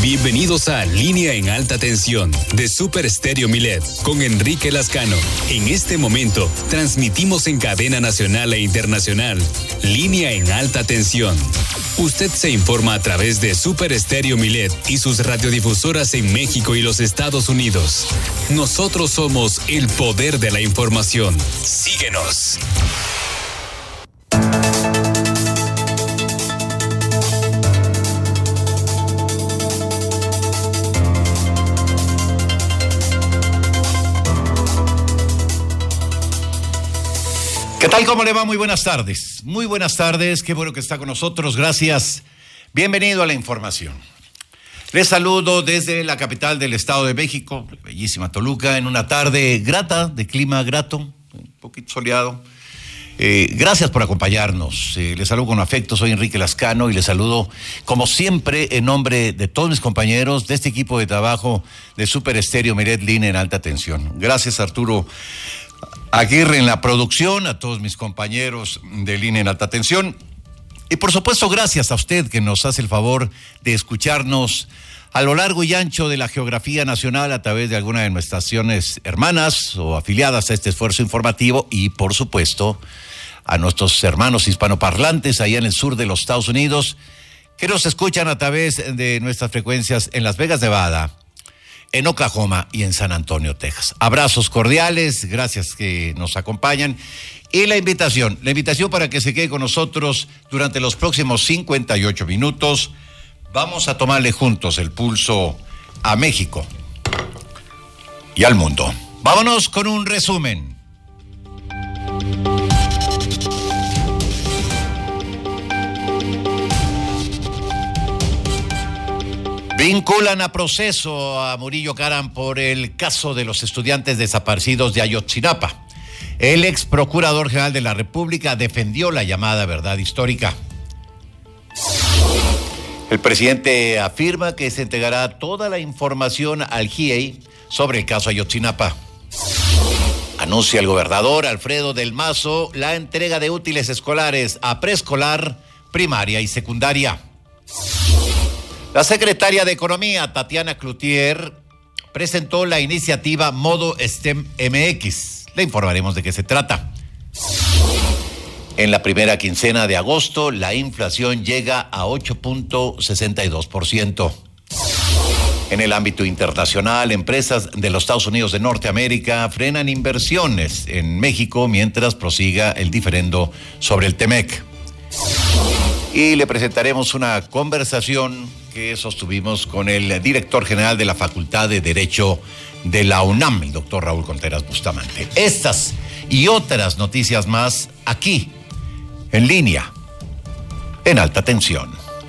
Bienvenidos a Línea en Alta Tensión de Super Estéreo Milet con Enrique Lascano. En este momento transmitimos en cadena nacional e internacional. Línea en Alta Tensión. Usted se informa a través de Super Estéreo Milet y sus radiodifusoras en México y los Estados Unidos. Nosotros somos el poder de la información. Síguenos. ¿Qué tal? ¿Cómo le va? Muy buenas tardes. Muy buenas tardes. Qué bueno que está con nosotros. Gracias. Bienvenido a la información. Les saludo desde la capital del Estado de México, bellísima Toluca, en una tarde grata, de clima grato, un poquito soleado. Gracias por acompañarnos. Les saludo con afecto. Soy Enrique Lascano y les saludo, como siempre, en nombre de todos mis compañeros de este equipo de trabajo de Super Estéreo Milet Línea en Alta Tensión. Gracias, Arturo Aguirre en la producción, a todos mis compañeros de Línea en Alta Tensión y por supuesto gracias a usted que nos hace el favor de escucharnos a lo largo y ancho de la geografía nacional a través de alguna de nuestras estaciones hermanas o afiliadas a este esfuerzo informativo y por supuesto a nuestros hermanos hispanoparlantes allá en el sur de los Estados Unidos que nos escuchan a través de nuestras frecuencias en Las Vegas, Nevada, en Oklahoma y en San Antonio, Texas. Abrazos cordiales, gracias que nos acompañan. Y la invitación para que se quede con nosotros durante los próximos 58 minutos. Vamos a tomarle juntos el pulso a México y al mundo. Vámonos con un resumen. Vinculan a proceso a Murillo Karam por el caso de los estudiantes desaparecidos de Ayotzinapa. El ex procurador general de la República defendió la llamada verdad histórica. El presidente afirma que se entregará toda la información al GIEI sobre el caso Ayotzinapa. Anuncia el gobernador Alfredo del Mazo la entrega de útiles escolares a preescolar, primaria y secundaria. La secretaria de Economía, Tatiana Cloutier, presentó la iniciativa Modo STEM MX. Le informaremos de qué se trata. En la primera quincena de agosto, la inflación llega a 8.62%. En el ámbito internacional, empresas de los Estados Unidos de Norteamérica frenan inversiones en México mientras prosiga el diferendo sobre el TEMEC. Y le presentaremos una conversación que sostuvimos con el director general de la Facultad de Derecho de la UNAM, el doctor Raúl Contreras Bustamante. Estas y otras noticias más aquí, en Línea, en Alta Tensión.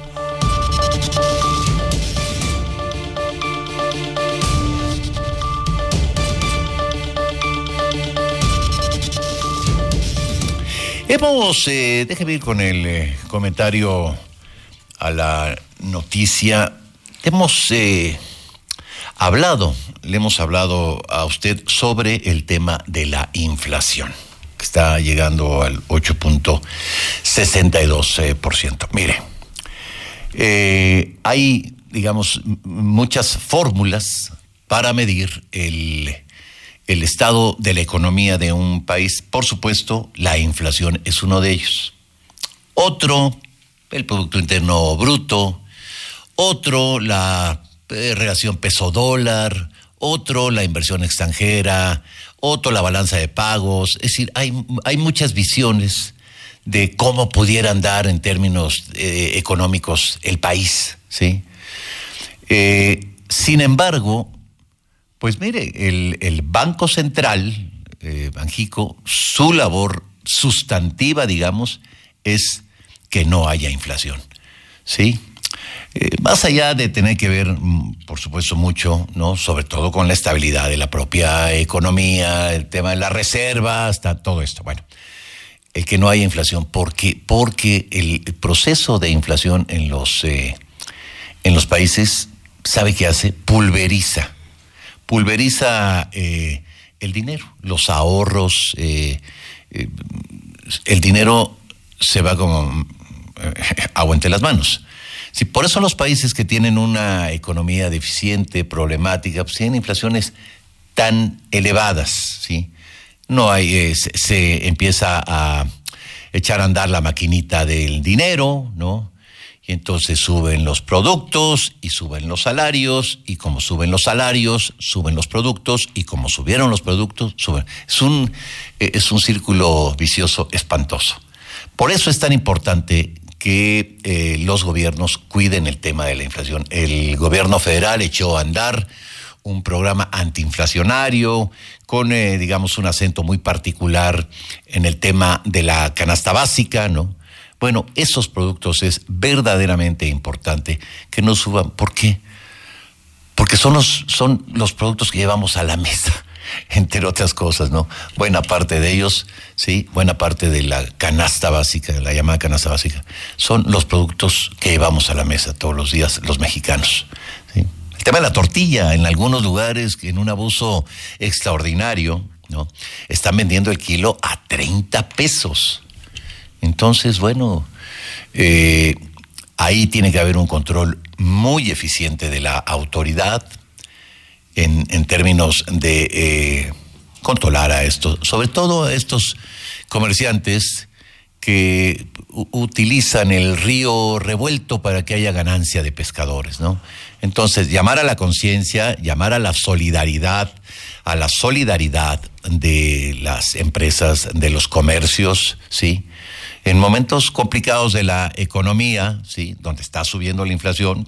Déjeme ir con el comentario a la noticia. Le hemos hablado a usted sobre el tema de la inflación, que está llegando al 8.62%. Mire, hay, digamos, muchas fórmulas para medir el estado de la economía de un país. Por supuesto, la inflación es uno de ellos. Otro, el Producto Interno Bruto. Otro, la relación peso-dólar. Otro, la inversión extranjera. Otro, la balanza de pagos. Es decir, hay muchas visiones de cómo pudiera andar en términos económicos el país, ¿sí? Sin embargo, pues mire, el Banco Central, Banjico, su labor sustantiva, digamos, es que no haya inflación, ¿sí? Más allá de tener que ver, por supuesto, mucho, ¿no? Sobre todo con la estabilidad de la propia economía, el tema de las reservas, todo esto. Bueno, el que no haya inflación, porque el proceso de inflación en los países, ¿sabe qué hace? Pulveriza el dinero, los ahorros, el dinero se va como agua entre las manos. Sí, por eso los países que tienen una economía deficiente, problemática, pues tienen inflaciones tan elevadas, ¿sí? No hay, se empieza a echar a andar la maquinita del dinero, ¿no? Y entonces suben los productos y suben los salarios, y como suben los salarios, suben los productos, y como subieron los productos, suben. Es un círculo vicioso espantoso. Por eso es tan importante que los gobiernos cuiden el tema de la inflación. El gobierno federal echó a andar un programa antiinflacionario con, digamos, un acento muy particular en el tema de la canasta básica, ¿no? Bueno, esos productos es verdaderamente importante que no suban. ¿Por qué? Porque son los productos que llevamos a la mesa, entre otras cosas, ¿no? Buena parte de ellos, sí, buena parte de la canasta básica, la llamada canasta básica, son los productos que llevamos a la mesa todos los días los mexicanos, ¿sí? El tema de la tortilla, en algunos lugares, en un abuso extraordinario, ¿no? Están vendiendo el kilo a 30 pesos. Entonces, bueno, ahí tiene que haber un control muy eficiente de la autoridad en términos de controlar a estos, sobre todo a estos comerciantes que utilizan el río revuelto para que haya ganancia de pescadores, ¿no? Entonces, llamar a la conciencia, llamar a la solidaridad de las empresas, de los comercios, ¿sí? En momentos complicados de la economía, ¿sí? Donde está subiendo la inflación,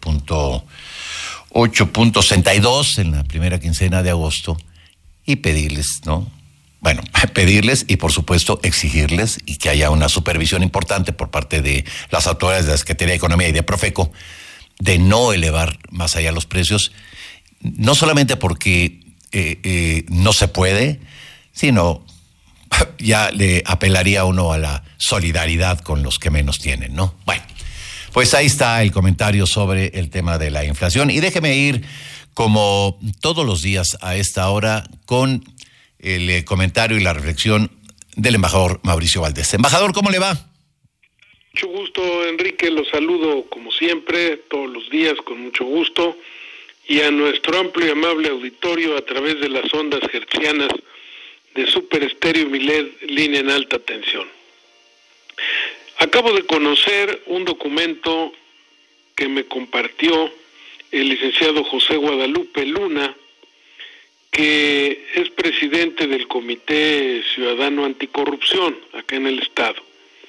8.62 en la primera quincena de agosto, y pedirles, ¿no? Bueno, pedirles y por supuesto exigirles y que haya una supervisión importante por parte de las autoridades de la Secretaría de Economía y de Profeco de no elevar más allá los precios, no solamente porque no se puede, sino ya le apelaría uno a la solidaridad con los que menos tienen, ¿no? Bueno, pues ahí está el comentario sobre el tema de la inflación. Y déjeme ir, como todos los días a esta hora, con el comentario y la reflexión del embajador Mauricio Valdés. Embajador, ¿cómo le va? Mucho gusto, Enrique. Los saludo como siempre, todos los días, con mucho gusto. Y a nuestro amplio y amable auditorio a través de las ondas hertzianas de Super Estéreo Milet, línea en alta tensión. Acabo de conocer un documento que me compartió el licenciado José Guadalupe Luna, que es presidente del Comité Ciudadano Anticorrupción acá en el Estado.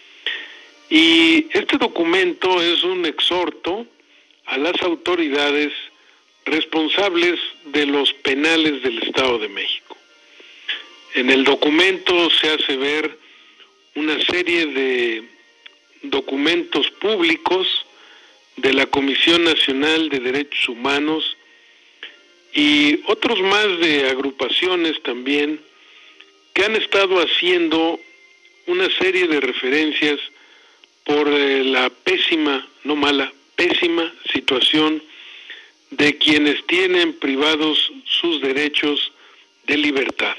Y este documento es un exhorto a las autoridades responsables de los penales del Estado de México. En el documento se hace ver una serie de documentos públicos de la Comisión Nacional de Derechos Humanos y otros más de agrupaciones también que han estado haciendo una serie de referencias por la pésima, no mala, pésima situación de quienes tienen privados sus derechos de libertad.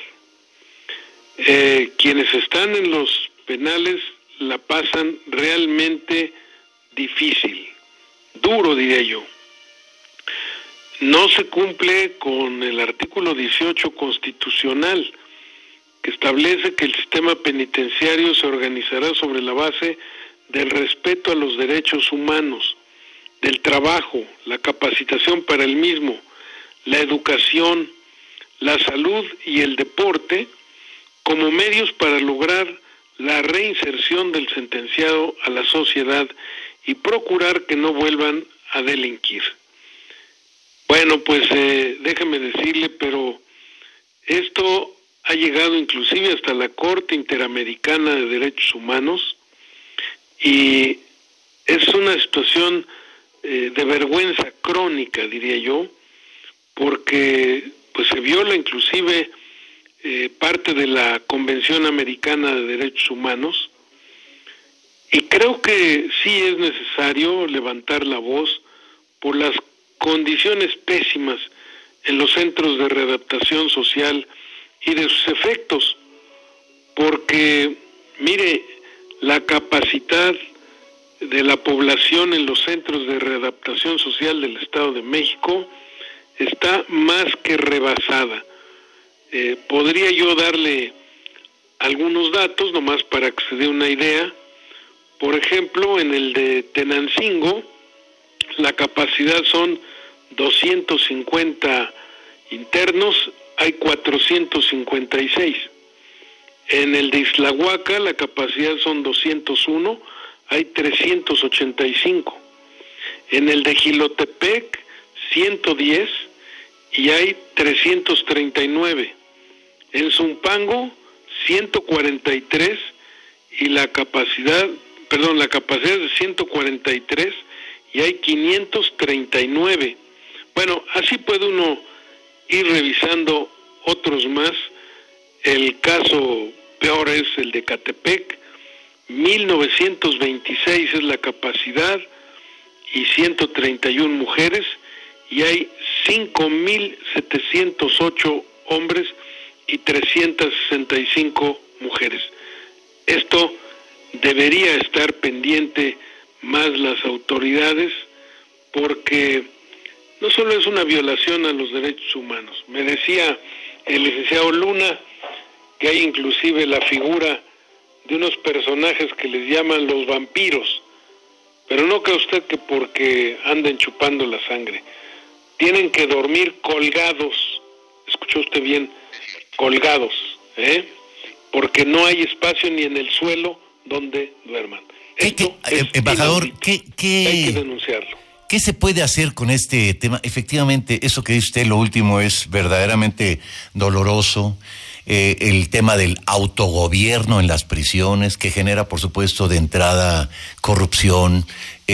Quienes están en los penales la pasan realmente difícil, duro diría yo. No se cumple con el artículo 18 constitucional, que establece que el sistema penitenciario se organizará sobre la base del respeto a los derechos humanos, del trabajo, la capacitación para el mismo, la educación, la salud y el deporte, como medios para lograr la reinserción del sentenciado a la sociedad y procurar que no vuelvan a delinquir. Bueno, pues déjeme decirle, pero esto ha llegado inclusive hasta la Corte Interamericana de Derechos Humanos y es una situación de vergüenza crónica, diría yo, porque pues se viola inclusive parte de la Convención Americana de Derechos Humanos, y creo que sí es necesario levantar la voz por las condiciones pésimas en los centros de readaptación social y de sus efectos, porque mire, la capacidad de la población en los centros de readaptación social del Estado de México está más que rebasada. Podría yo darle algunos datos, nomás para que se dé una idea. Por ejemplo, en el de Tenancingo, la capacidad son 250 internos, hay 456. En el de Islahuaca, la capacidad son 201, hay 385. En el de Jilotepec, 110 y hay 339. En Zumpango, 143 y la capacidad es de 143 y hay 539. Bueno, así puede uno ir revisando otros más. El caso peor es el de Catepec, 1926 es la capacidad y 131 mujeres, y hay 5,708 hombres y 365 mujeres. Esto debería estar pendiente más las autoridades, porque no solo es una violación a los derechos humanos. Me decía el licenciado Luna que hay inclusive la figura de unos personajes que les llaman los vampiros, pero no cree usted que porque anden chupando la sangre. Tienen que dormir colgados, escuchó usted bien, colgados, porque no hay espacio ni en el suelo donde duerman. Embajador, hay que denunciarlo. ¿Qué se puede hacer con este tema? Efectivamente, eso que dice usted, lo último, es verdaderamente doloroso. El tema del autogobierno en las prisiones, que genera, por supuesto, de entrada corrupción,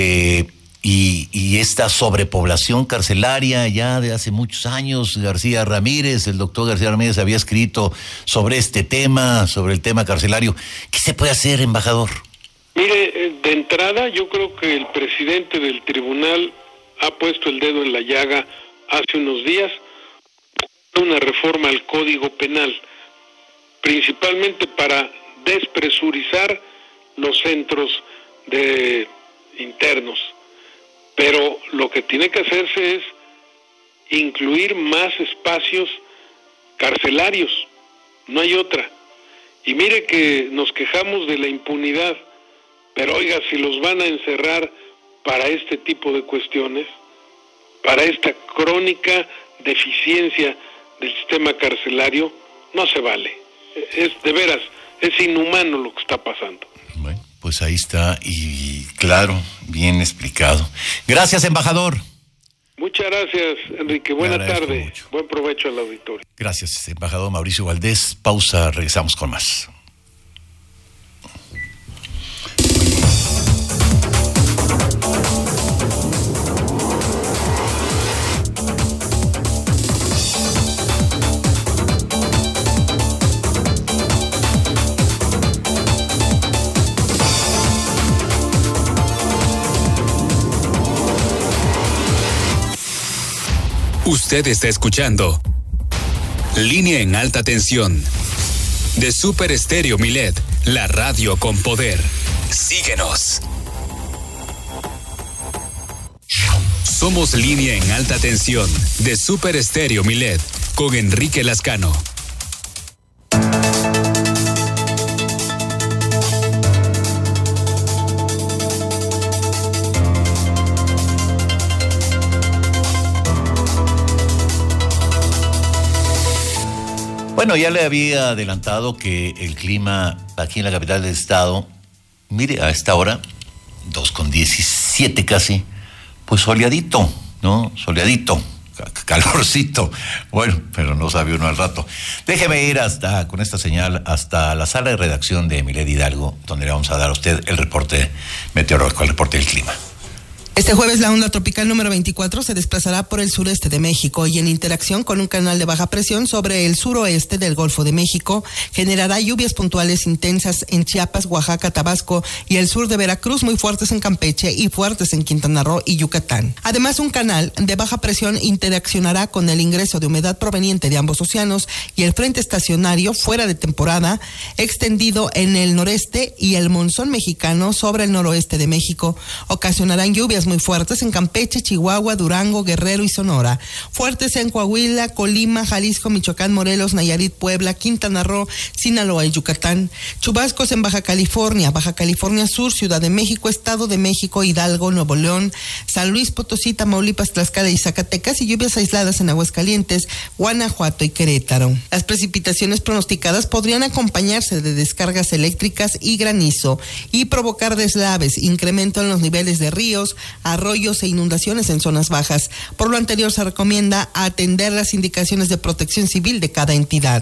y esta sobrepoblación carcelaria ya de hace muchos años. El doctor García Ramírez había escrito sobre este tema, sobre el tema carcelario. ¿Qué se puede hacer, embajador? Mire, de entrada yo creo que el presidente del tribunal ha puesto el dedo en la llaga hace unos días, una reforma al Código Penal, principalmente para despresurizar los centros de internos. Pero lo que tiene que hacerse es incluir más espacios carcelarios, no hay otra. Y mire que nos quejamos de la impunidad, pero oiga, si los van a encerrar para este tipo de cuestiones, para esta crónica deficiencia del sistema carcelario, no se vale. Es de veras, es inhumano lo que está pasando. Bueno, pues ahí está, y claro, bien explicado. Gracias, embajador. Muchas gracias, Enrique. Buena tarde. Mucho. Buen provecho al auditorio. Gracias, embajador Mauricio Valdés. Pausa, regresamos con más. Usted está escuchando Línea en Alta Tensión de Super Estéreo Milet, la radio con poder. Síguenos. Somos Línea en Alta Tensión de Super Estéreo Milet con Enrique Lascano. Bueno, ya le había adelantado que el clima aquí en la capital del estado, mire, a esta hora, 2:17 casi, pues soleadito, ¿no? Soleadito, calorcito. Bueno, pero no sabe uno al rato. Déjeme ir con esta señal hasta la sala de redacción de Milet Hidalgo, donde le vamos a dar a usted el reporte meteorológico, el reporte del clima. Este jueves la onda tropical número 24 se desplazará por el sureste de México y en interacción con un canal de baja presión sobre el suroeste del Golfo de México generará lluvias puntuales intensas en Chiapas, Oaxaca, Tabasco y el sur de Veracruz, muy fuertes en Campeche y fuertes en Quintana Roo y Yucatán. Además, un canal de baja presión interaccionará con el ingreso de humedad proveniente de ambos océanos y el frente estacionario fuera de temporada extendido en el noreste y el monzón mexicano sobre el noroeste de México ocasionarán lluvias muy fuertes en Campeche, Chihuahua, Durango, Guerrero y Sonora, fuertes en Coahuila, Colima, Jalisco, Michoacán, Morelos, Nayarit, Puebla, Quintana Roo, Sinaloa y Yucatán, chubascos en Baja California Sur, Ciudad de México, Estado de México, Hidalgo, Nuevo León, San Luis Potosí, Tamaulipas, Tlaxcala y Zacatecas y lluvias aisladas en Aguascalientes, Guanajuato y Querétaro. Las precipitaciones pronosticadas podrían acompañarse de descargas eléctricas y granizo y provocar deslaves, incremento en los niveles de ríos, arroyos e inundaciones en zonas bajas. Por lo anterior, se recomienda atender las indicaciones de protección civil de cada entidad.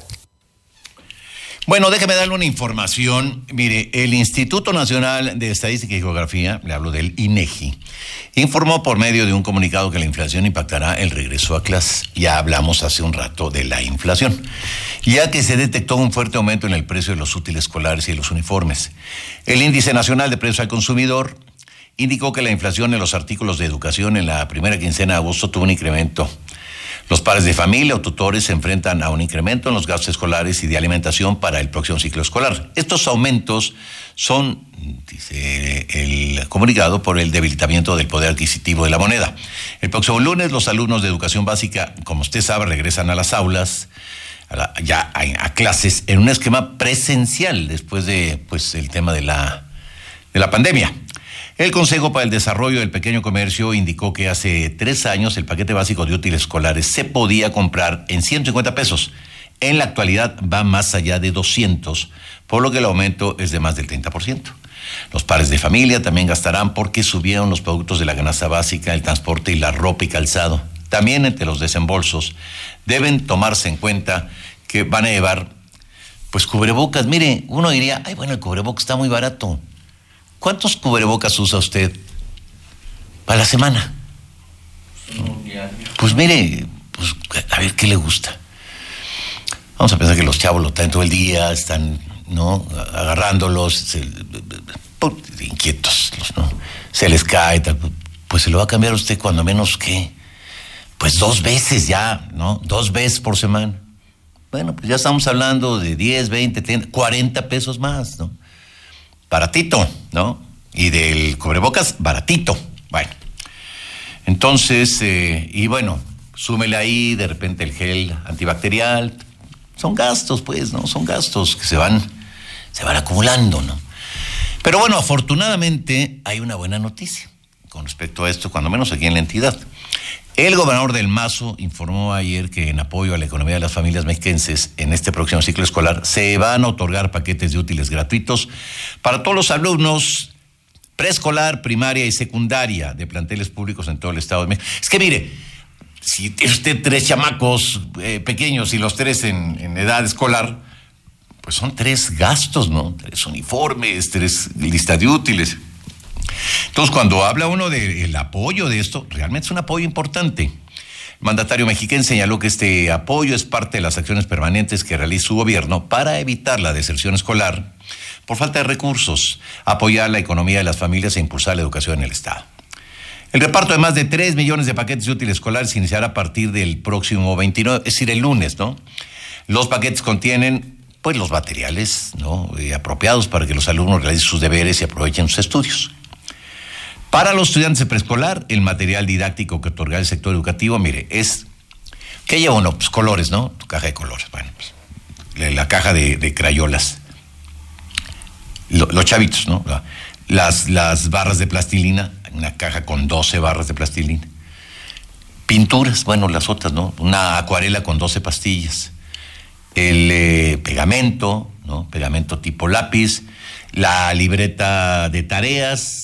Bueno, déjeme darle una información. Mire, el Instituto Nacional de Estadística y Geografía, le hablo del INEGI, informó por medio de un comunicado que la inflación impactará el regreso a clases. Ya hablamos hace un rato de la inflación, ya que se detectó un fuerte aumento en el precio de los útiles escolares y de los uniformes. El Índice Nacional de Precios al Consumidor indicó que la inflación en los artículos de educación en la primera quincena de agosto tuvo un incremento. Los padres de familia o tutores se enfrentan a un incremento en los gastos escolares y de alimentación para el próximo ciclo escolar. Estos aumentos son, dice el comunicado, por el debilitamiento del poder adquisitivo de la moneda. El próximo lunes los alumnos de educación básica, como usted sabe, regresan a las aulas, a clases en un esquema presencial después de el tema de la pandemia. El Consejo para el Desarrollo del Pequeño Comercio indicó que hace 3 años el paquete básico de útiles escolares se podía comprar en 150 pesos. En la actualidad va más allá de 200, por lo que el aumento es de más del 30%. Los padres de familia también gastarán porque subieron los productos de la canasta básica, el transporte y la ropa y calzado. También entre los desembolsos deben tomarse en cuenta que van a llevar cubrebocas. Mire, uno diría, el cubrebocas está muy barato. ¿Cuántos cubrebocas usa usted para la semana? Pues mire, a ver qué le gusta. Vamos a pensar que los chavos lo traen todo el día, están, agarrándolos, inquietos, ¿no? Se les cae, tal. Pues se lo va a cambiar usted cuando menos, ¿qué? 2 veces ya, ¿no? 2 veces por semana. Bueno, pues ya estamos hablando de 10, 20, 30, 40 pesos más, ¿no? Baratito, ¿no? Y del cubrebocas, baratito. Bueno, entonces, súmele ahí de repente el gel antibacterial. Son gastos, ¿no? Son gastos que se van acumulando, ¿no? Pero bueno, afortunadamente hay una buena noticia con respecto a esto, cuando menos aquí en la entidad. El gobernador del Mazo informó ayer que en apoyo a la economía de las familias mexiquenses en este próximo ciclo escolar se van a otorgar paquetes de útiles gratuitos para todos los alumnos preescolar, primaria y secundaria de planteles públicos en todo el Estado de México. Es que mire, si tiene usted 3 chamacos pequeños y los 3 en edad escolar, pues son 3 gastos, ¿no? 3 uniformes, 3 listas de útiles. Entonces, cuando habla uno del apoyo de esto, realmente es un apoyo importante. El mandatario mexicano señaló que este apoyo es parte de las acciones permanentes que realiza su gobierno para evitar la deserción escolar por falta de recursos, apoyar la economía de las familias e impulsar la educación en el Estado. El reparto de más de 3 millones de paquetes de útiles escolares iniciará a partir del próximo 29, es decir, el lunes, ¿no? Los paquetes contienen, los materiales, ¿no? Apropiados para que los alumnos realicen sus deberes y aprovechen sus estudios. Para los estudiantes de preescolar, el material didáctico que otorga el sector educativo, mire, ¿qué lleva uno? Colores, ¿no? Tu caja de colores. Bueno, la caja de crayolas. Los chavitos, ¿no? Las barras de plastilina, una caja con 12 barras de plastilina. Pinturas, las otras, ¿no? Una acuarela con 12 pastillas. El pegamento, ¿no? Pegamento tipo lápiz. La libreta de tareas,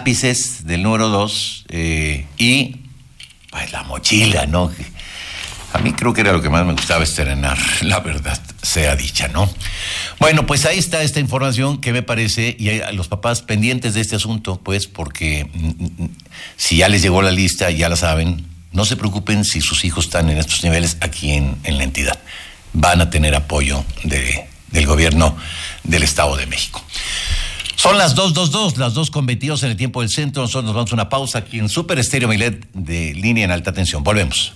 lápices del número 2 y la mochila, ¿no? A mí creo que era lo que más me gustaba estrenar, la verdad sea dicha, ¿no? Bueno, pues ahí está esta información que me parece, y a los papás pendientes de este asunto, pues, porque si ya les llegó la lista, ya la saben, no se preocupen si sus hijos están en estos niveles aquí en la entidad. Van a tener apoyo del gobierno del Estado de México. Son las 2:22, las 2:22 en el tiempo del centro. Nosotros nos vamos a una pausa aquí en Super Estéreo Milet de Línea en Alta Tensión. Volvemos.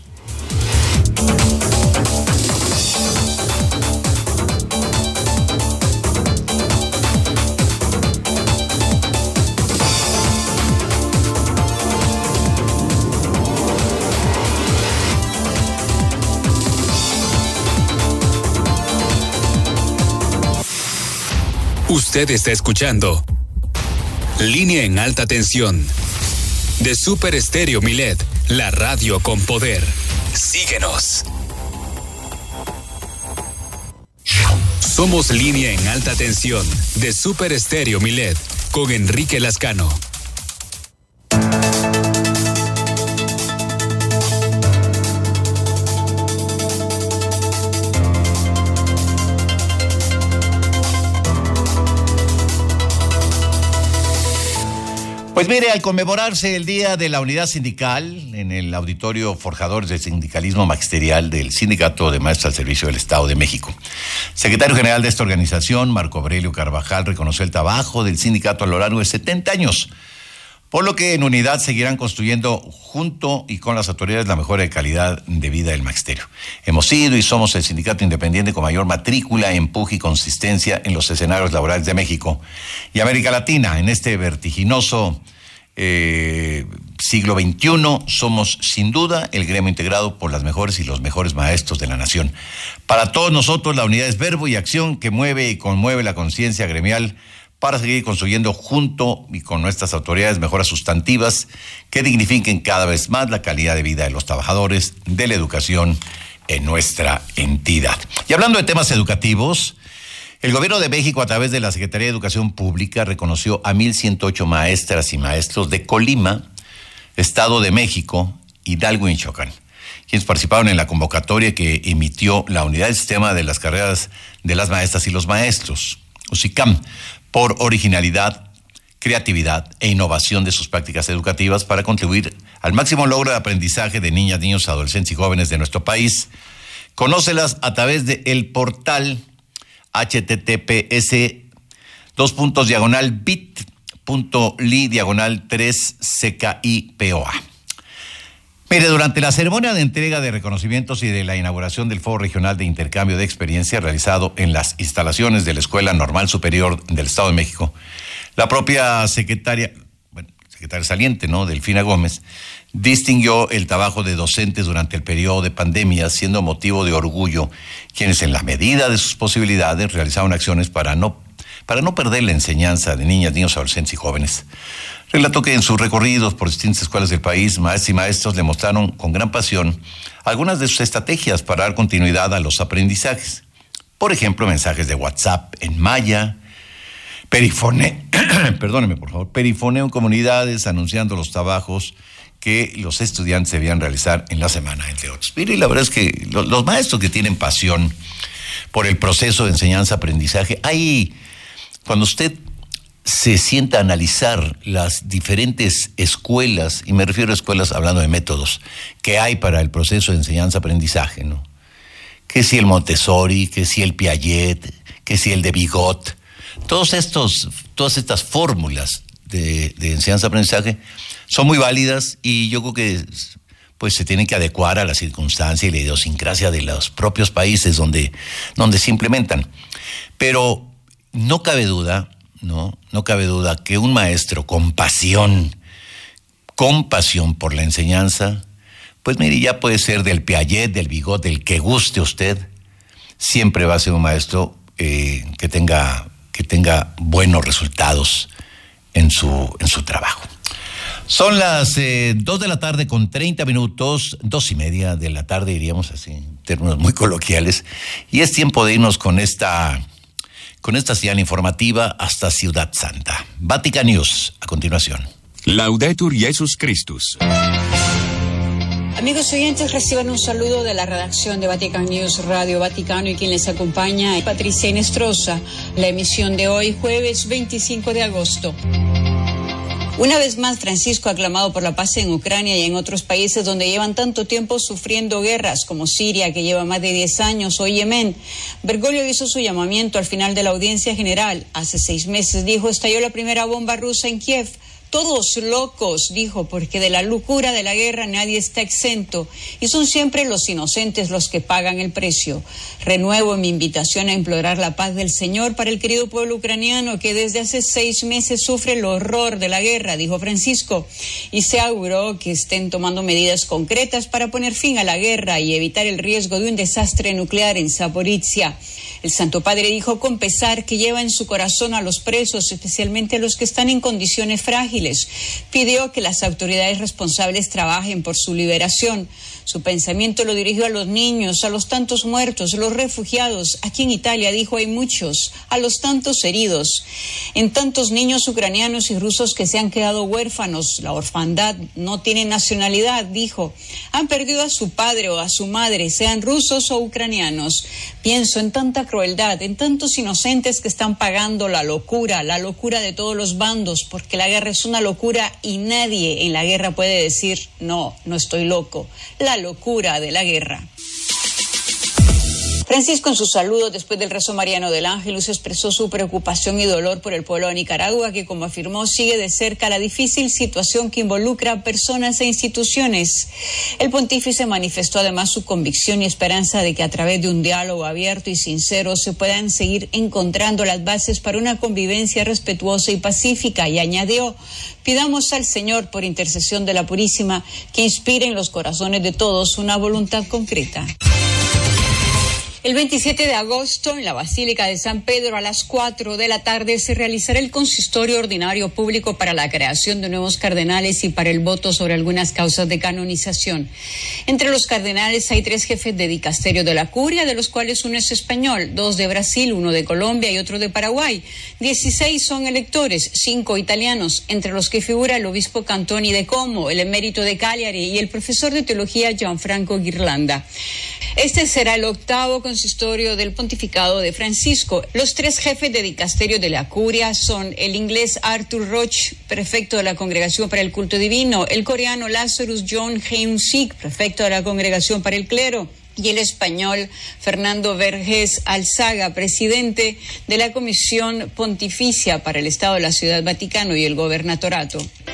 Usted está escuchando Línea en Alta Tensión de Super Estéreo Milet, la radio con poder. Síguenos. Somos Línea en Alta Tensión de Super Estéreo Milet con Enrique Lascano. Pues mire, al conmemorarse el Día de la Unidad Sindical en el Auditorio Forjadores del Sindicalismo Magisterial del Sindicato de Maestros al Servicio del Estado de México, secretario general de esta organización, Marco Aurelio Carvajal, reconoció el trabajo del sindicato a lo largo de 70 años, por lo que en unidad seguirán construyendo junto y con las autoridades la mejora de calidad de vida del magisterio. Hemos sido y somos el sindicato independiente con mayor matrícula, empuje y consistencia en los escenarios laborales de México y América Latina. En este vertiginoso siglo XXI somos sin duda el gremio integrado por las mejores y los mejores maestros de la nación. Para todos nosotros la unidad es verbo y acción que mueve y conmueve la conciencia gremial para seguir construyendo junto y con nuestras autoridades mejoras sustantivas que dignifiquen cada vez más la calidad de vida de los trabajadores de la educación en nuestra entidad. Y hablando de temas educativos, el Gobierno de México, a través de la Secretaría de Educación Pública, reconoció a 1,108 maestras y maestros de Colima, Estado de México, Hidalgo y Michoacán, quienes participaron en la convocatoria que emitió la Unidad del Sistema de las Carreras de las Maestras y los Maestros, USICAM, por originalidad, creatividad e innovación de sus prácticas educativas para contribuir al máximo logro de aprendizaje de niñas, niños, adolescentes y jóvenes de nuestro país. Conócelas a través del portal https://bit.ly/3CKIPOA. Mire, durante la ceremonia de entrega de reconocimientos y de la inauguración del Foro Regional de Intercambio de Experiencia realizado en las instalaciones de la Escuela Normal Superior del Estado de México, la propia secretaria saliente, ¿no?, Delfina Gómez, distinguió el trabajo de docentes durante el periodo de pandemia, siendo motivo de orgullo quienes en la medida de sus posibilidades realizaron acciones para no perder la enseñanza de niñas, niños, adolescentes y jóvenes. Relató que en sus recorridos por distintas escuelas del país, maestros y maestros le mostraron con gran pasión algunas de sus estrategias para dar continuidad a los aprendizajes. Por ejemplo, mensajes de WhatsApp en maya, perifoneo en comunidades anunciando los trabajos que los estudiantes debían realizar en la semana, entre otros. Mire, la verdad es que los maestros que tienen pasión por el proceso de enseñanza-aprendizaje, cuando usted se sienta a analizar las diferentes escuelas, y me refiero a escuelas hablando de métodos, que hay para el proceso de enseñanza-aprendizaje, ¿no? Que si el Montessori, que si el Piaget, que si el de Bigot, todas estas fórmulas de enseñanza-aprendizaje son muy válidas y yo creo que pues se tienen que adecuar a la circunstancia y la idiosincrasia de los propios países donde se implementan. Pero no cabe duda que un maestro con pasión por la enseñanza, pues mire, ya puede ser del Piaget, del Bigot, del que guste usted, siempre va a ser un maestro que tenga buenos resultados en su trabajo. Son las 2:30 p.m, 2:30 de la tarde, diríamos así, en términos muy coloquiales, y es tiempo de irnos con esta señal informativa hasta Ciudad Santa. Vatican News, a continuación. Laudetur Jesus Christus. Amigos oyentes, reciban un saludo de la redacción de Vatican News Radio Vaticano y quien les acompaña es Patricia Inestrosa. La emisión de hoy, jueves 25 de agosto. Una vez más, Francisco ha clamado por la paz en Ucrania y en otros países donde llevan tanto tiempo sufriendo guerras, como Siria, que lleva más de 10 años, o Yemen. Bergoglio hizo su llamamiento al final de la audiencia general. Hace 6 meses, dijo, estalló la primera bomba rusa en Kiev. Todos locos, dijo, porque de la locura de la guerra nadie está exento y son siempre los inocentes los que pagan el precio. Renuevo mi invitación a implorar la paz del Señor para el querido pueblo ucraniano que desde hace 6 meses sufre el horror de la guerra, dijo Francisco, y se auguró que estén tomando medidas concretas para poner fin a la guerra y evitar el riesgo de un desastre nuclear en Zaporizhia. El Santo Padre dijo con pesar que lleva en su corazón a los presos, especialmente a los que están en condiciones frágiles. Pidió que las autoridades responsables trabajen por su liberación. Su pensamiento lo dirigió a los niños, a los tantos muertos, los refugiados. Aquí en Italia, dijo, hay muchos, a los tantos heridos. En tantos niños ucranianos y rusos que se han quedado huérfanos. La orfandad no tiene nacionalidad, dijo. Han perdido a su padre o a su madre, sean rusos o ucranianos. Pienso en tanta crueldad, en tantos inocentes que están pagando la locura de todos los bandos, porque la guerra es una locura y nadie en la guerra puede decir, no estoy loco. La locura de la guerra. Francisco, en su saludo después del rezo mariano del Ángelus, expresó su preocupación y dolor por el pueblo de Nicaragua, que, como afirmó, sigue de cerca la difícil situación que involucra a personas e instituciones. El pontífice manifestó además su convicción y esperanza de que a través de un diálogo abierto y sincero se puedan seguir encontrando las bases para una convivencia respetuosa y pacífica, y añadió, pidamos al Señor, por intercesión de la Purísima, que inspire en los corazones de todos una voluntad concreta. El 27 de agosto, en la Basílica de San Pedro, a las 4 de la tarde, se realizará el consistorio ordinario público para la creación de nuevos cardenales y para el voto sobre algunas causas de canonización. Entre los cardenales hay 3 jefes de dicasterio de la curia, de los cuales uno es español, 2 de Brasil, 1 de Colombia y otro de Paraguay. 16 son electores, 5 italianos, entre los que figura el obispo Cantoni de Como, el emérito de Cagliari y el profesor de teología Gianfranco Ghirlanda. Este será el 8º consistorio del pontificado de Francisco. Los 3 jefes de dicasterio de la curia son el inglés Arthur Roche, prefecto de la Congregación para el Culto Divino, el coreano Lazarus John Heung-sik, prefecto de la Congregación para el Clero, y el español Fernando Vergés Alzaga, presidente de la Comisión Pontificia para el Estado de la Ciudad Vaticano y el Gobernatorato.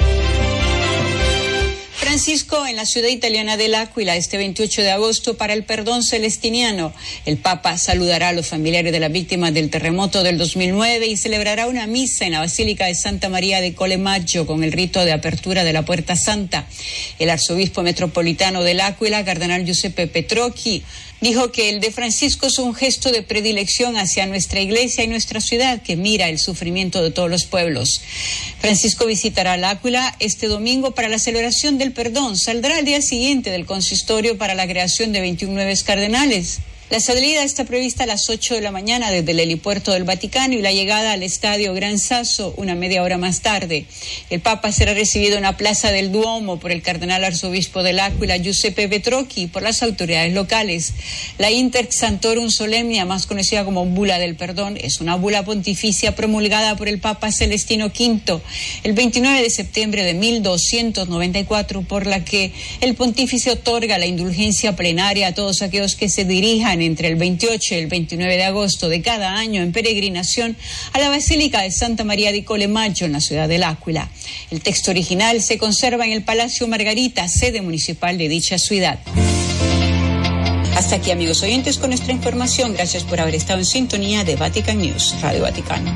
Francisco en la ciudad italiana de L'Aquila este 28 de agosto para el perdón celestiniano. El Papa saludará a los familiares de las víctimas del terremoto del 2009 y celebrará una misa en la Basílica de Santa María de Colemaggio con el rito de apertura de la Puerta Santa. El arzobispo metropolitano de L'Aquila, cardenal Giuseppe Petrocchi, dijo que el de Francisco es un gesto de predilección hacia nuestra iglesia y nuestra ciudad que mira el sufrimiento de todos los pueblos. Francisco visitará L'Aquila este domingo para la celebración del perdón. Saldrá al día siguiente del consistorio para la creación de 21 nuevos cardenales. La salida está prevista a las 8 de la mañana desde el helipuerto del Vaticano y la llegada al Estadio Gran Sasso una media hora más tarde. El Papa será recibido en la Plaza del Duomo por el cardenal arzobispo de L'Aquila, Giuseppe Petrocchi, y por las autoridades locales. La Inter Sanctorum Solemnia, más conocida como Bula del Perdón, es una bula pontificia promulgada por el Papa Celestino V el 29 de septiembre de 1294, por la que el pontífice otorga la indulgencia plenaria a todos aquellos que se dirijan entre el 28 y el 29 de agosto de cada año en peregrinación a la Basílica de Santa María di Colemaggio en la ciudad de L'Aquila. El texto original se conserva en el Palacio Margarita, sede municipal de dicha ciudad. Hasta aquí, amigos oyentes, con nuestra información. Gracias por haber estado en sintonía de Vatican News, Radio Vaticano.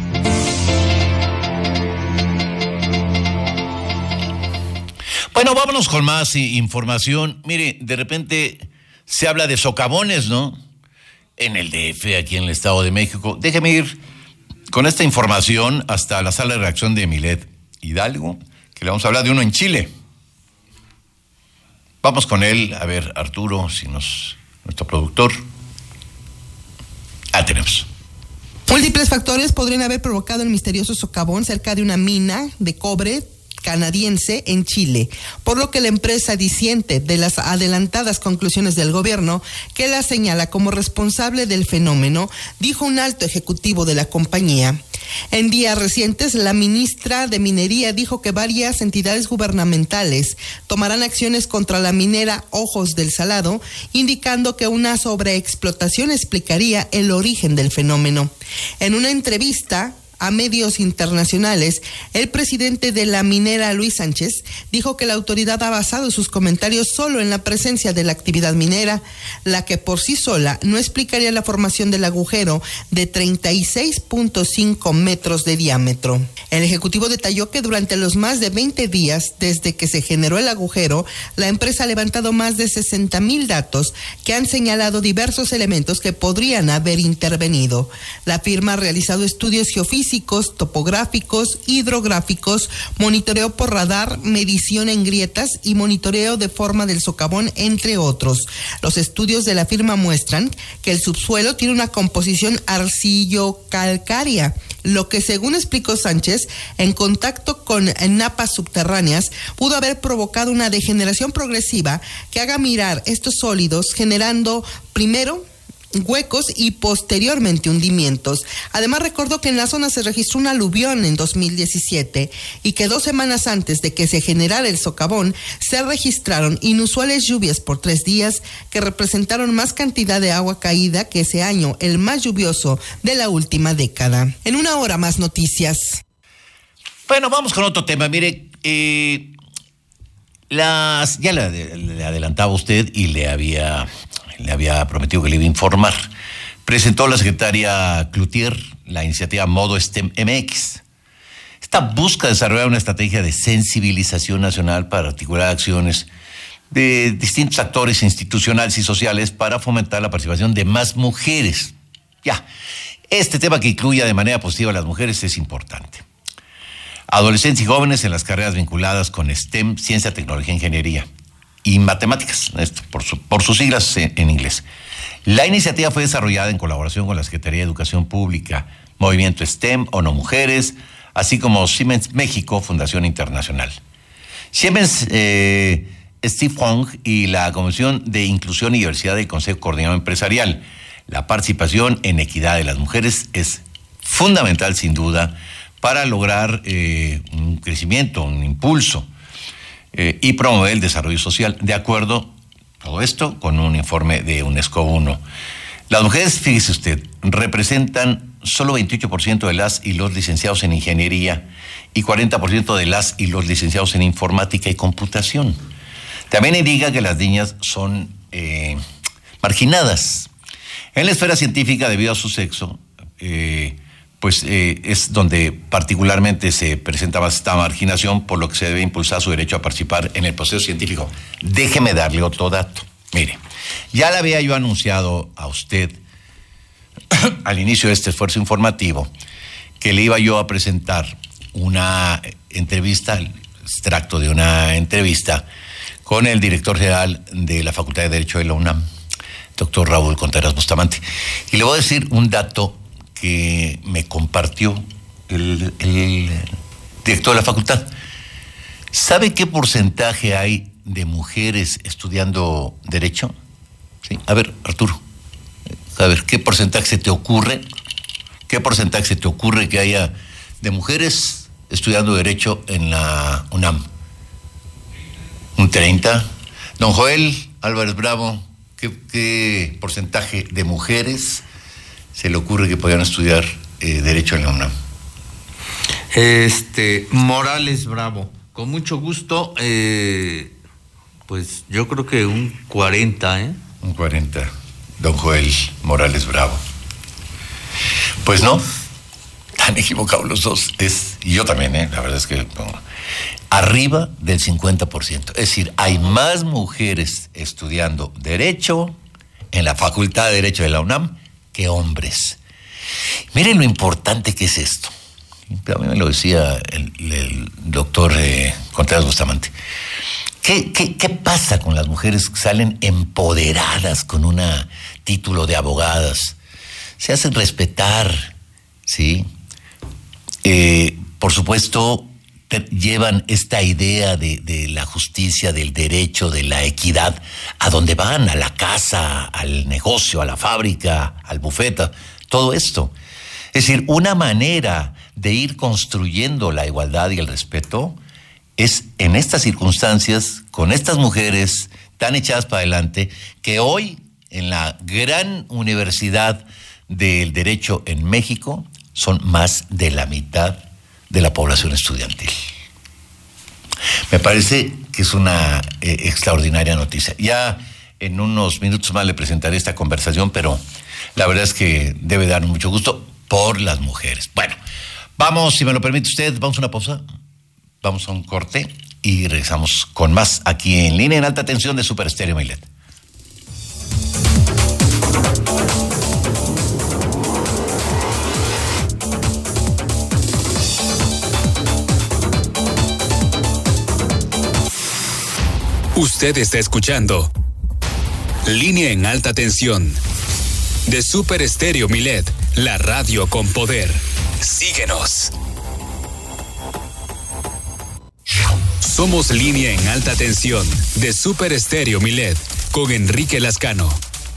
Bueno, vámonos con más información. Mire, de repente se habla de socavones, ¿no? En el DF, aquí en el Estado de México. Déjeme ir con esta información hasta la sala de redacción de Milet Hidalgo, que le vamos a hablar de uno en Chile. Vamos con él, a ver, Arturo, nuestro productor. Tenemos. Múltiples factores podrían haber provocado el misterioso socavón cerca de una mina de cobre canadiense en Chile, por lo que la empresa disiente de las adelantadas conclusiones del gobierno, que la señala como responsable del fenómeno, dijo un alto ejecutivo de la compañía. En días recientes, la ministra de Minería dijo que varias entidades gubernamentales tomarán acciones contra la minera Ojos del Salado, indicando que una sobreexplotación explicaría el origen del fenómeno. En una entrevista a medios internacionales, el presidente de la minera, Luis Sánchez, dijo que la autoridad ha basado sus comentarios solo en la presencia de la actividad minera, la que por sí sola no explicaría la formación del agujero de 36.5 metros de diámetro. El ejecutivo detalló que durante los más de 20 días desde que se generó el agujero, la empresa ha levantado más de 60,000 datos que han señalado diversos elementos que podrían haber intervenido. La firma ha realizado estudios geofísicos, topográficos, hidrográficos, monitoreo por radar, medición en grietas y monitoreo de forma del socavón, entre otros. Los estudios de la firma muestran que el subsuelo tiene una composición arcillo-calcárea, lo que, según explicó Sánchez, en contacto con napas subterráneas, pudo haber provocado una degeneración progresiva que haga mirar estos sólidos, generando primero huecos y posteriormente hundimientos. Además, recordó que en la zona se registró un aluvión en 2017 y que 2 semanas antes de que se generara el socavón se registraron inusuales lluvias por 3 días que representaron más cantidad de agua caída que ese año, el más lluvioso de la última década. En una hora más noticias. Bueno, vamos con otro tema. Mire, ya le adelantaba usted y le había prometido que le iba a informar. Presentó la secretaria Cloutier la iniciativa Modo STEM MX. Esta busca desarrollar una estrategia de sensibilización nacional para articular acciones de distintos actores institucionales y sociales para fomentar la participación de más mujeres. Este tema que incluya de manera positiva a las mujeres es importante. Adolescentes y jóvenes en las carreras vinculadas con STEM, ciencia, tecnología, ingeniería y matemáticas, esto por sus siglas en inglés. La iniciativa fue desarrollada en colaboración con la Secretaría de Educación Pública, Movimiento STEM, ONU Mujeres, así como Siemens México, Fundación Internacional. Siemens, Steve Hong y la Comisión de Inclusión y Diversidad del Consejo Coordinador Empresarial. La participación en equidad de las mujeres es fundamental, sin duda, para lograr un crecimiento, un impulso y promover el desarrollo social, de acuerdo todo esto con un informe de UNESCO 1. Las mujeres, fíjese usted, representan solo 28% de las y los licenciados en ingeniería y 40% de las y los licenciados en informática y computación. También indica que las niñas son marginadas. En la esfera científica, debido a su sexo, es donde particularmente se presenta más esta marginación, por lo que se debe impulsar su derecho a participar en el proceso científico. Déjeme darle otro dato. Mire, ya le había yo anunciado a usted al inicio de este esfuerzo informativo que le iba yo a presentar una entrevista, el extracto de una entrevista con el director general de la Facultad de Derecho de la UNAM, doctor Raúl Contreras Bustamante. Y le voy a decir un dato que me compartió el director de la facultad. ¿Sabe qué porcentaje hay de mujeres estudiando Derecho? ¿Sí? A ver, Arturo, ¿qué porcentaje se te ocurre? ¿Qué porcentaje se te ocurre que haya de mujeres estudiando Derecho en la UNAM? ¿Un 30? Don Joel Álvarez Bravo, ¿qué porcentaje de mujeres se le ocurre que podían estudiar Derecho en la UNAM? Morales Bravo, con mucho gusto, pues yo creo que un 40, Un 40, don Joel Morales Bravo. Pues no, tan equivocados los dos. Y yo también, la verdad es que arriba del 50%. Es decir, hay más mujeres estudiando Derecho en la Facultad de Derecho de la UNAM que hombres. Miren lo importante que es esto. A mí me lo decía el doctor Contreras Bustamante. ¿Qué pasa con las mujeres que salen empoderadas con un título de abogadas? Se hacen respetar, ¿sí? Por supuesto, llevan esta idea de la justicia, del derecho, de la equidad, a donde van, a la casa, al negocio, a la fábrica, al bufete, todo esto. Es decir, una manera de ir construyendo la igualdad y el respeto es en estas circunstancias, con estas mujeres tan echadas para adelante, que hoy en la gran universidad del derecho en México son más de la mitad de la población estudiantil. Me parece que es una extraordinaria noticia. Ya en unos minutos más le presentaré esta conversación, pero la verdad es que debe dar mucho gusto por las mujeres. Bueno, vamos, si me lo permite usted, vamos a una pausa, vamos a un corte y regresamos con más aquí en Línea en Alta Tensión de Super Estéreo Milet. Usted está escuchando Línea en Alta Tensión de Super Estéreo Milet, la radio con poder. Síguenos. Somos Línea en Alta Tensión de Super Estéreo Milet con Enrique Lascano.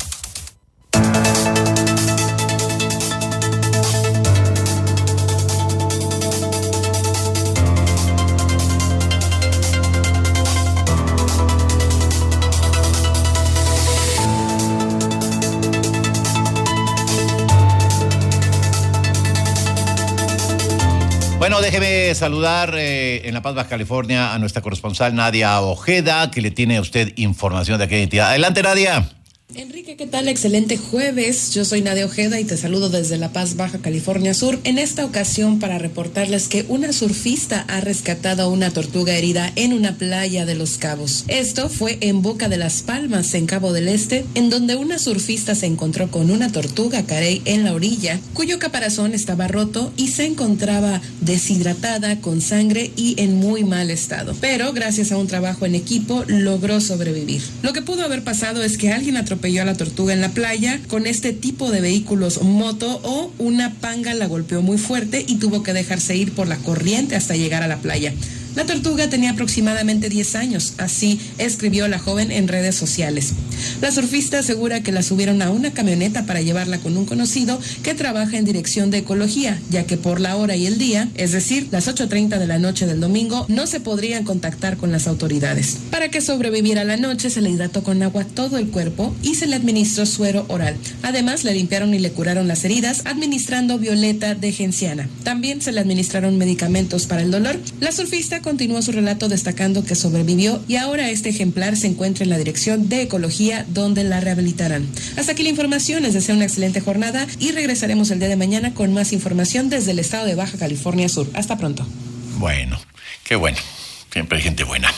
Bueno, déjeme saludar en La Paz, Baja California, a nuestra corresponsal Nadia Ojeda, que le tiene a usted información de aquella entidad. Adelante, Nadia. Enrique, ¿qué tal? Excelente jueves. Yo soy Nadia Ojeda y te saludo desde La Paz, Baja California Sur. En esta ocasión para reportarles que una surfista ha rescatado a una tortuga herida en una playa de Los Cabos. Esto fue en Boca de las Palmas, en Cabo del Este, en donde una surfista se encontró con una tortuga carey en la orilla, cuyo caparazón estaba roto y se encontraba deshidratada, con sangre y en muy mal estado. Pero gracias a un trabajo en equipo logró sobrevivir. Lo que pudo haber pasado es que alguien atropelló a la tortuga en la playa con este tipo de vehículos, moto, o una panga la golpeó muy fuerte y tuvo que dejarse ir por la corriente hasta llegar a la playa. La tortuga tenía aproximadamente 10 años, así escribió la joven en redes sociales. La surfista asegura que la subieron a una camioneta para llevarla con un conocido que trabaja en dirección de ecología, ya que por la hora y el día, es decir, las 8:30 de la noche del domingo, no se podrían contactar con las autoridades. Para que sobreviviera la noche, se le hidrató con agua todo el cuerpo y se le administró suero oral. Además, le limpiaron y le curaron las heridas administrando violeta de genciana. También se le administraron medicamentos para el dolor. La surfista continuó su relato destacando que sobrevivió y ahora este ejemplar se encuentra en la dirección de ecología, donde la rehabilitarán. Hasta aquí la información, les deseo una excelente jornada y regresaremos el día de mañana con más información desde el estado de Baja California Sur. Hasta pronto. Bueno, qué bueno, siempre hay gente buena.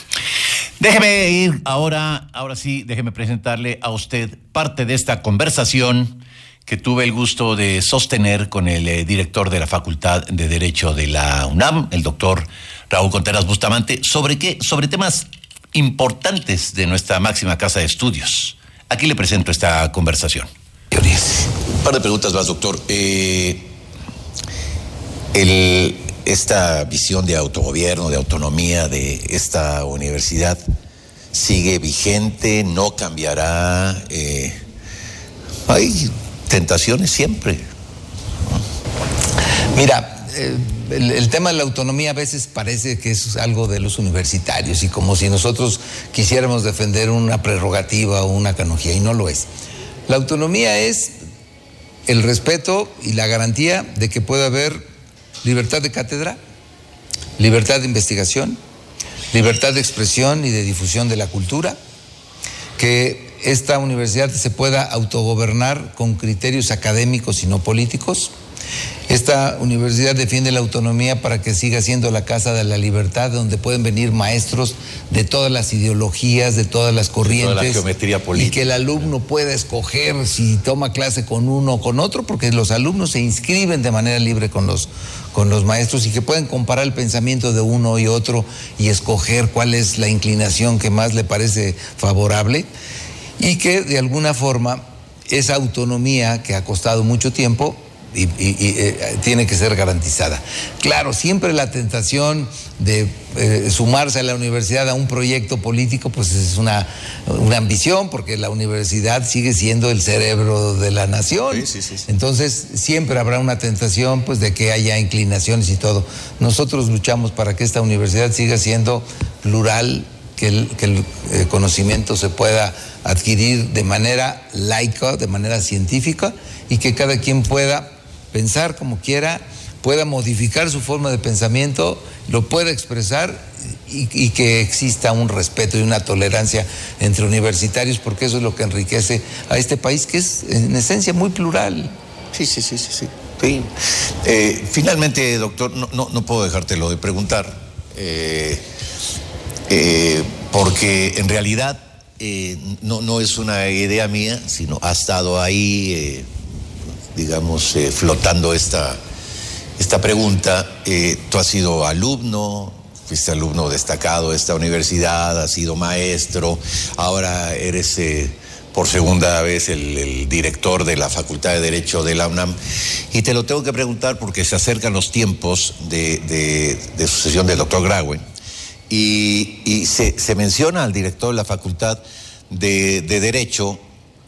Déjeme ir ahora sí, déjeme presentarle a usted parte de esta conversación que tuve el gusto de sostener con el director de la Facultad de Derecho de la UNAM, el doctor Raúl Contreras Bustamante, ¿sobre qué? Sobre temas importantes de nuestra máxima casa de estudios. Aquí le presento esta conversación. Un par de preguntas más, doctor. Esta visión de autogobierno, de autonomía de esta universidad, ¿sigue vigente? ¿No cambiará? Hay tentaciones siempre. Mira, el tema de la autonomía a veces parece que es algo de los universitarios y como si nosotros quisiéramos defender una prerrogativa o una canonjía, y no lo es. La autonomía es el respeto y la garantía de que pueda haber libertad de cátedra, libertad de investigación, libertad de expresión y de difusión de la cultura, que esta universidad se pueda autogobernar con criterios académicos y no políticos. Esta universidad defiende la autonomía para que siga siendo la casa de la libertad, donde pueden venir maestros de todas las ideologías, de todas las corrientes, toda la geometría política, y que el alumno pueda escoger si toma clase con uno o con otro, porque los alumnos se inscriben de manera libre con los maestros y que pueden comparar el pensamiento de uno y otro y escoger cuál es la inclinación que más le parece favorable, y que de alguna forma esa autonomía que ha costado mucho tiempo tiene que ser garantizada. Claro, siempre la tentación de sumarse a la universidad a un proyecto político, pues es una ambición, porque la universidad sigue siendo el cerebro de la nación. Sí. Entonces siempre habrá una tentación, pues, de que haya inclinaciones y todo. Nosotros luchamos para que esta universidad siga siendo plural, que el conocimiento se pueda adquirir de manera laica, de manera científica, y que cada quien pueda pensar como quiera, pueda modificar su forma de pensamiento, lo pueda expresar, y que exista un respeto y una tolerancia entre universitarios, porque eso es lo que enriquece a este país, que es en esencia muy plural. Sí. Finalmente, doctor, no puedo dejártelo de preguntar, porque en realidad no es una idea mía, sino ha estado ahí, flotando esta pregunta. Tú has sido alumno, fuiste alumno destacado de esta universidad, has sido maestro, ahora eres por segunda vez el director de la Facultad de Derecho de la UNAM, y te lo tengo que preguntar porque se acercan los tiempos de sucesión del doctor Graue, y se menciona al director de la Facultad de Derecho.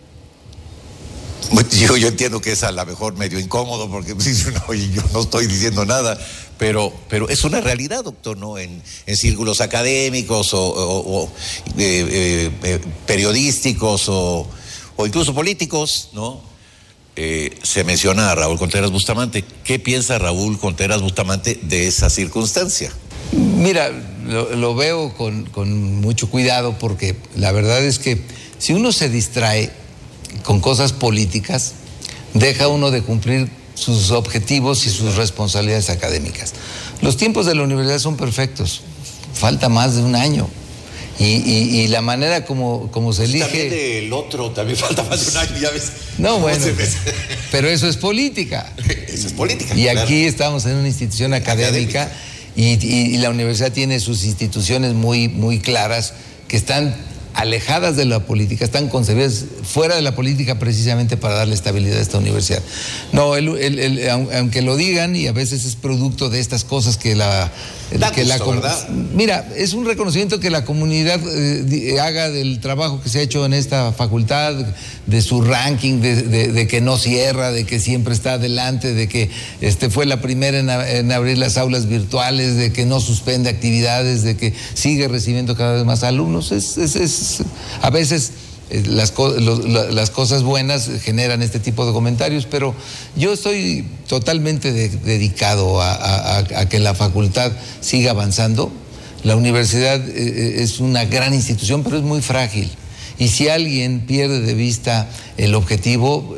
Yo entiendo que es a lo mejor medio incómodo, porque yo no estoy diciendo nada, pero es una realidad, doctor, ¿no? En círculos académicos o periodísticos o incluso políticos, ¿no? Se menciona a Raúl Contreras Bustamante. ¿Qué piensa Raúl Contreras Bustamante de esa circunstancia? Mira, lo veo con mucho cuidado, porque la verdad es que si uno se distrae con cosas políticas, deja uno de cumplir sus objetivos y sus responsabilidades académicas. Los tiempos de la universidad son perfectos, falta más de un año, y la manera como se elige... También del otro también falta más de un año, ya ves. No, bueno, pero eso es política. Eso es política. Y aquí estamos en una institución académica. Y la universidad tiene sus instituciones muy claras, que están alejadas de la política, están concebidas fuera de la política precisamente para darle estabilidad a esta universidad. No, aunque lo digan, y a veces es producto de estas cosas que ¿verdad? Mira, es un reconocimiento que la comunidad haga del trabajo que se ha hecho en esta facultad, de su ranking, de que no cierra, de que siempre está adelante, de que fue la primera en abrir las aulas virtuales, de que no suspende actividades, de que sigue recibiendo cada vez más alumnos. A veces las cosas buenas generan este tipo de comentarios, pero yo estoy totalmente dedicado a que la facultad siga avanzando. La universidad es una gran institución, pero es muy frágil. Y si alguien pierde de vista el objetivo,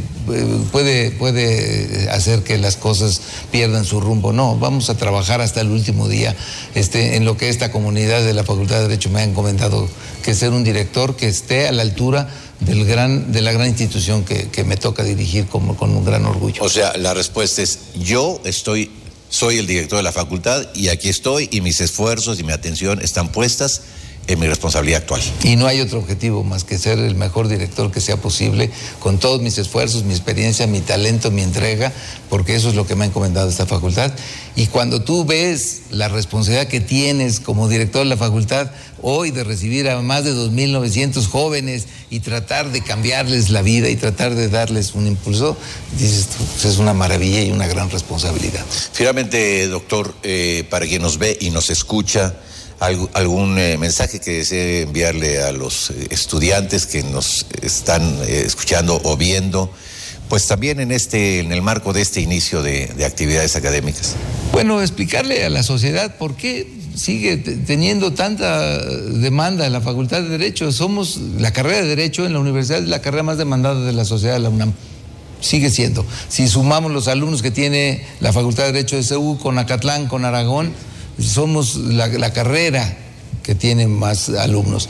puede hacer que las cosas pierdan su rumbo. No, vamos a trabajar hasta el último día en lo que esta comunidad de la Facultad de Derecho me han comentado, que ser un director que esté a la altura de la gran institución que me toca dirigir con un gran orgullo. O sea, la respuesta es: soy el director de la facultad, y aquí estoy, y mis esfuerzos y mi atención están puestas en mi responsabilidad actual. Y no hay otro objetivo más que ser el mejor director que sea posible, con todos mis esfuerzos, mi experiencia, mi talento, mi entrega, porque eso es lo que me ha encomendado esta facultad. Y cuando tú ves la responsabilidad que tienes como director de la facultad hoy, de recibir a más de 2.900 jóvenes y tratar de cambiarles la vida y tratar de darles un impulso, dices, pues es una maravilla y una gran responsabilidad. Finalmente, doctor, para quien nos ve y nos escucha, algún mensaje que desee enviarle a los estudiantes que nos están escuchando o viendo, pues también en el marco de este inicio de actividades académicas. Bueno, explicarle a la sociedad por qué sigue teniendo tanta demanda en la Facultad de Derecho. La carrera de Derecho en la universidad es la carrera más demandada de la sociedad de la UNAM. Sigue siendo. Si sumamos los alumnos que tiene la Facultad de Derecho de CU con Acatlán, con Aragón, somos la carrera que tiene más alumnos.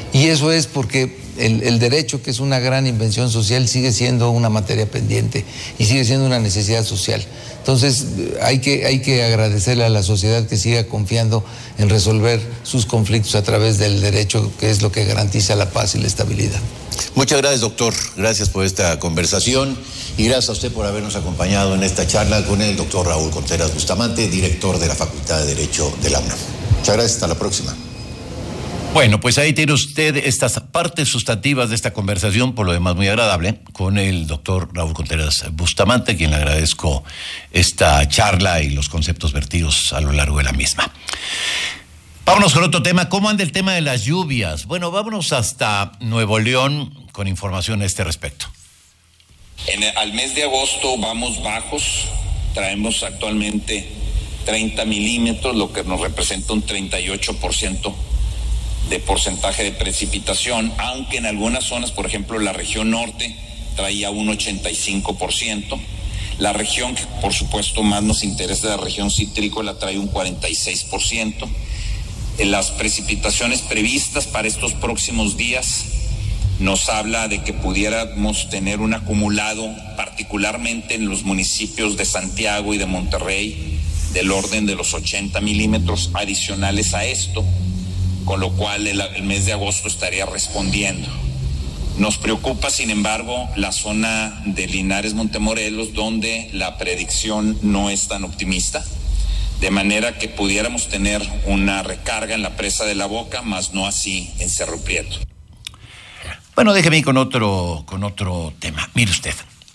Y eso es porque el derecho, que es una gran invención social, sigue siendo una materia pendiente y sigue siendo una necesidad social. Entonces hay que agradecerle a la sociedad que siga confiando en resolver sus conflictos a través del derecho, que es lo que garantiza la paz y la estabilidad. Muchas gracias, doctor. Gracias por esta conversación y gracias a usted por habernos acompañado en esta charla con el doctor Raúl Contreras Bustamante, director de la Facultad de Derecho de la UNAM. Muchas gracias, hasta la próxima. Bueno, pues ahí tiene usted estas partes sustantivas de esta conversación, por lo demás muy agradable, con el doctor Raúl Contreras Bustamante, a quien le agradezco esta charla y los conceptos vertidos a lo largo de la misma. Vámonos con otro tema. ¿Cómo anda el tema de las lluvias? Bueno, vámonos hasta Nuevo León con información a este respecto. Al mes de agosto vamos bajos, traemos actualmente 30 milímetros, lo que nos representa un 38% de porcentaje de precipitación, aunque en algunas zonas, por ejemplo la región norte, traía un 85%. La región que por supuesto más nos interesa, la región citrícola, trae un 46%. Las precipitaciones previstas para estos próximos días nos habla de que pudiéramos tener un acumulado, particularmente en los municipios de Santiago y de Monterrey, del orden de los 80 milímetros adicionales a esto, con lo cual el mes de agosto estaría respondiendo. Nos preocupa, sin embargo, la zona de Linares, Montemorelos, donde la predicción no es tan optimista, de manera que pudiéramos tener una recarga en la presa de La Boca, más no así en Cerro Prieto. Bueno, déjeme ir con otro tema. Mire usted,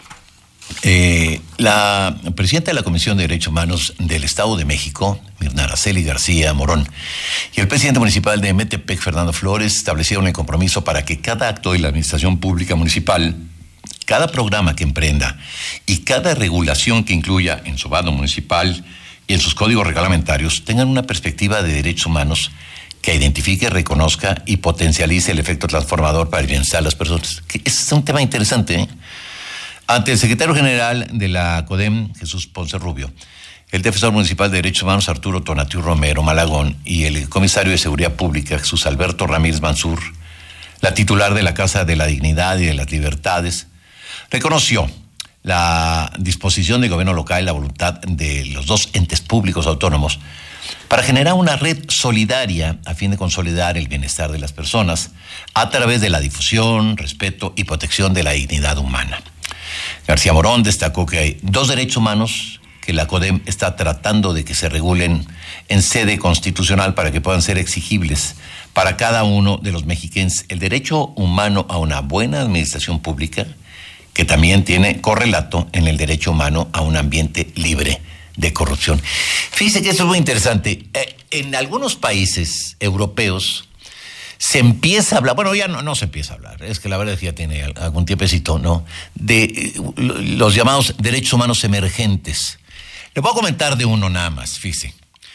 la presidenta de la Comisión de Derechos Humanos del Estado de México, Mirna Araceli García Morón, y el presidente municipal de Metepec, Fernando Flores, establecieron el compromiso para que cada acto de la administración pública municipal, cada programa que emprenda y cada regulación que incluya en su vado municipal y en sus códigos reglamentarios tengan una perspectiva de derechos humanos que identifique, reconozca y potencialice el efecto transformador para el bienestar de las personas. Ese es un tema interesante, ¿eh? Ante el secretario general de la CODEM, Jesús Ponce Rubio, el defensor municipal de Derechos Humanos, Arturo Tonatiu Romero Malagón, y el comisario de Seguridad Pública, Jesús Alberto Ramírez Mansur, la titular de la Casa de la Dignidad y de las Libertades, reconoció la disposición del gobierno local y la voluntad de los dos entes públicos autónomos para generar una red solidaria a fin de consolidar el bienestar de las personas a través de la difusión, respeto y protección de la dignidad humana. García Morón destacó que hay dos derechos humanos que la CODEM está tratando de que se regulen en sede constitucional para que puedan ser exigibles para cada uno de los mexiquenses: el derecho humano a una buena administración pública, que también tiene correlato en el derecho humano a un ambiente libre de corrupción. Fíjese que eso es muy interesante. En algunos países europeos se empieza a hablar, bueno, ya no se empieza a hablar, es que la verdad es que ya tiene algún tiempecito, ¿no?, de los llamados derechos humanos emergentes. Le voy a comentar de uno nada más, fíjese,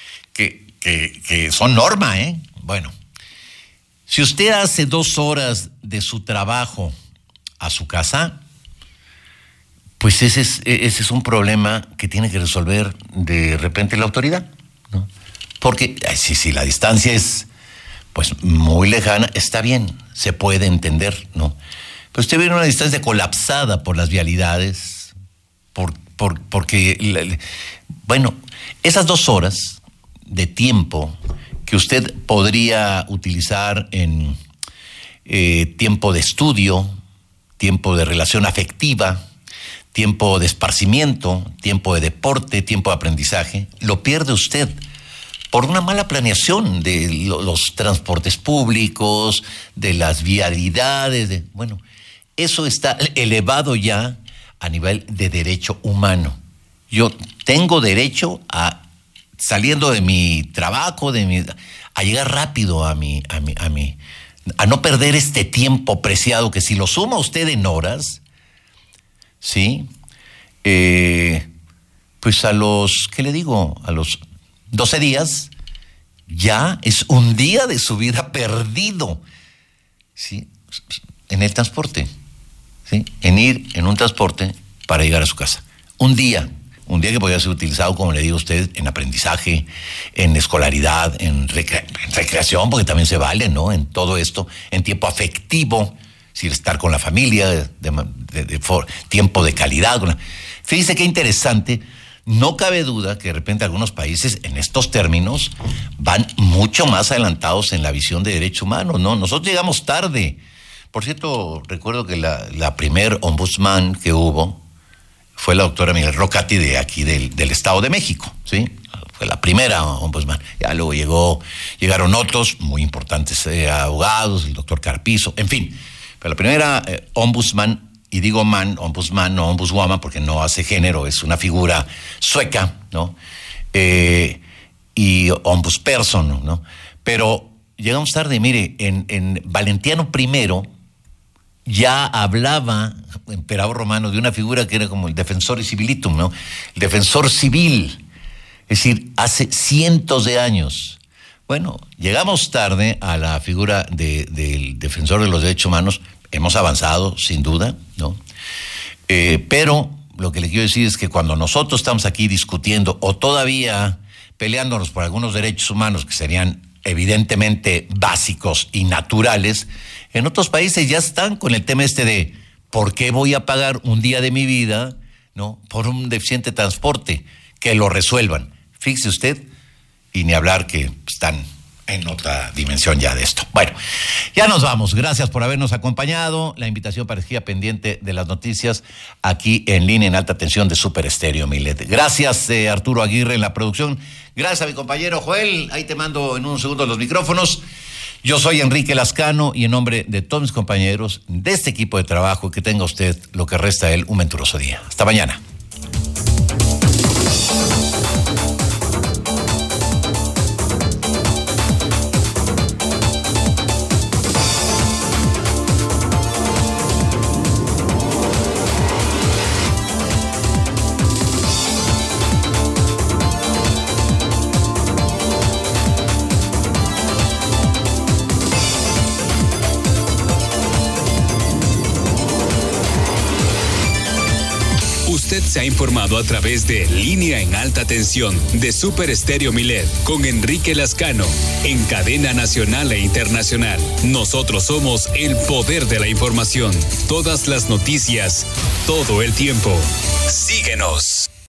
que son norma, ¿eh? Bueno, si usted hace 2 horas de su trabajo a su casa, pues ese es un problema que tiene que resolver de repente la autoridad, ¿no? Porque si la distancia es pues muy lejana, está bien, se puede entender, ¿no? Pero usted viene a una distancia colapsada por las vialidades, porque, bueno, esas 2 horas de tiempo que usted podría utilizar en tiempo de estudio, tiempo de relación afectiva, tiempo de esparcimiento, tiempo de deporte, tiempo de aprendizaje, lo pierde usted por una mala planeación de los transportes públicos, de las vialidades, bueno, eso está elevado ya a nivel de derecho humano. Yo tengo derecho a, saliendo de mi trabajo, a llegar rápido a no perder este tiempo preciado que si lo suma usted en horas, ¿sí? Pues a los 12 días, ya es un día de su vida perdido, ¿sí?, en el transporte, ¿sí?, en ir en un transporte para llegar a su casa. Un día Un día que podría ser utilizado, como le digo a usted, en aprendizaje, en escolaridad, en recreación, porque también se vale, ¿no? En todo esto, en tiempo afectivo, es decir, estar con la familia, tiempo de calidad. Fíjese qué interesante. No cabe duda que de repente algunos países en estos términos van mucho más adelantados en la visión de derechos humanos, ¿no? Nosotros llegamos tarde. Por cierto, recuerdo que la primer ombudsman que hubo fue la doctora Miguel Rocati de aquí del Estado de México, ¿sí? Fue la primera ombudsman. Ya luego llegaron otros muy importantes abogados, el doctor Carpizo, en fin. Pero la primera ombudsman, y digo ombudsman, no ombudswoman, porque no hace género, es una figura sueca, ¿no? Y ombudsperson, ¿no? Pero llegamos tarde, mire, en Valentiano I ya hablaba, emperador romano, de una figura que era como el defensor civilitum, ¿no? El defensor civil, es decir, hace cientos de años. Bueno, llegamos tarde a la figura del defensor de los derechos humanos. Hemos avanzado, sin duda, ¿no? Pero lo que le quiero decir es que cuando nosotros estamos aquí discutiendo o todavía peleándonos por algunos derechos humanos que serían evidentemente básicos y naturales, en otros países ya están con el tema de ¿por qué voy a pagar un día de mi vida, ¿no?, por un deficiente transporte? Que lo resuelvan. Fíjese usted, y ni hablar que están en otra dimensión ya de esto. Bueno, ya nos vamos. Gracias por habernos acompañado. La invitación para que siga pendiente de las noticias aquí en línea en alta tensión de Super Estéreo Milet. Gracias, Arturo Aguirre en la producción. Gracias a mi compañero Joel. Ahí te mando en un segundo los micrófonos. Yo soy Enrique Lascano y en nombre de todos mis compañeros de este equipo de trabajo, que tenga usted lo que resta de él un venturoso día. Hasta mañana. Usted se ha informado a través de Línea en Alta Tensión de Super Estéreo Milet con Enrique Lascano en cadena nacional e internacional. Nosotros somos el poder de la información. Todas las noticias, todo el tiempo. Síguenos.